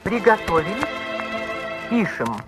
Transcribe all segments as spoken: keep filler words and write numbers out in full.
Приготовились. Пишем.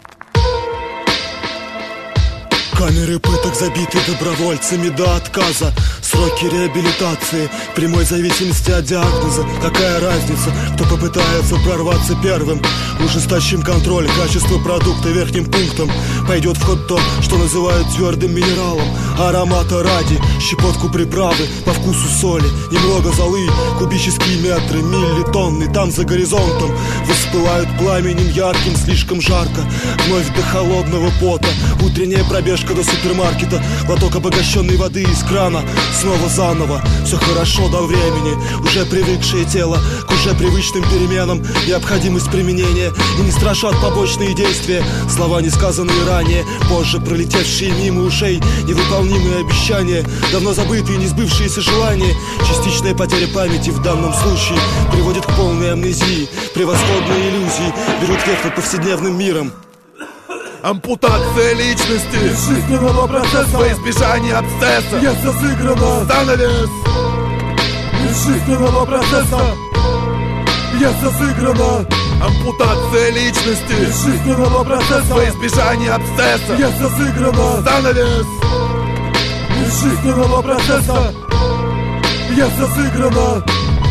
Камеры пыток забиты добровольцами до отказа. Сроки реабилитации в прямой зависимости от диагноза. Какая разница, кто попытается прорваться первым? Ужесточим контроль качества продукта верхним пунктом. Пойдет в ход то, что называют твердым минералом. Аромата ради, щепотку приправы, по вкусу соли, немного золы, кубические метры, миллитонны. Там за горизонтом воспылают пламенем ярким, слишком жарко. Вновь до холодного пота, утренняя пробежка до супермаркета, глоток обогащенной воды из крана. Снова заново, все хорошо до времени. Уже привыкшее тело к уже привычным переменам. Необходимость применения и не страшат побочные действия. Слова, не сказанные ранее, позже пролетевшие мимо ушей. Невыполнимые обещания, давно забытые, не сбывшиеся желания. Частичная потеря памяти в данном случае приводит к полной амнезии. Превосходные иллюзии берут верх над повседневным миром. Ампутация личности жизненного процесса во избежание абсцесса. Пьеса сыграна. Занавес жизненного процесса. Пьеса сыграна. Ампутация личности жизненного процесса во избежание абсцесса. Пьеса сыграна. Занавес жизненного процесса. Пьеса сыграна.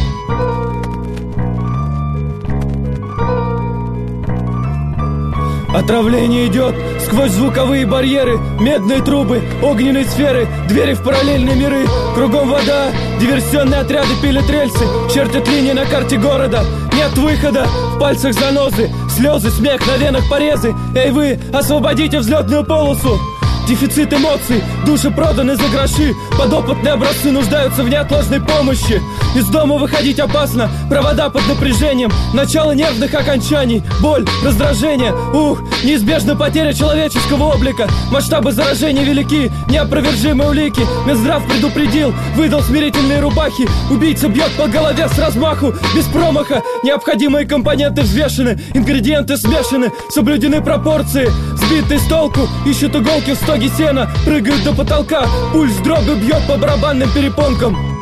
Отравление идет сквозь звуковые барьеры, медные трубы, огненные сферы, двери в параллельные миры. Кругом вода, диверсионные отряды пилят рельсы, чертят линии на карте города. Нет выхода, в пальцах занозы, слезы, смех, на венах порезы. Эй вы, освободите взлетную полосу! Дефицит эмоций, души проданы за гроши. Подопытные образцы нуждаются в неотложной помощи. Из дома выходить опасно, провода под напряжением. Начало нервных окончаний, боль, раздражение. Ух, неизбежна потеря человеческого облика. Масштабы заражения велики, неопровержимые улики. Минздрав предупредил, выдал смирительные рубахи. Убийца бьет по голове с размаху, без промаха. Необходимые компоненты взвешены, ингредиенты смешаны, соблюдены пропорции. Сбитый с толку, ищут иголки в стоге сена, прыгают до потолка, пульс дробью бьет по барабанным перепонкам.